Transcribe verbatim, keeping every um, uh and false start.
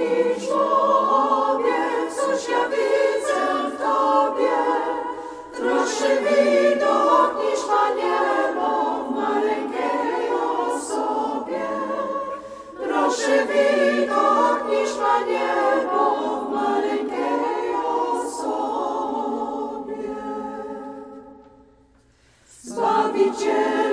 drogi człowiek, cóż ja widzę w Tobie? Droższy widok niż na niebo w maleńkiej osobie. Droższy widok niż na niebo w maleńkiej osobie. Zbawiciel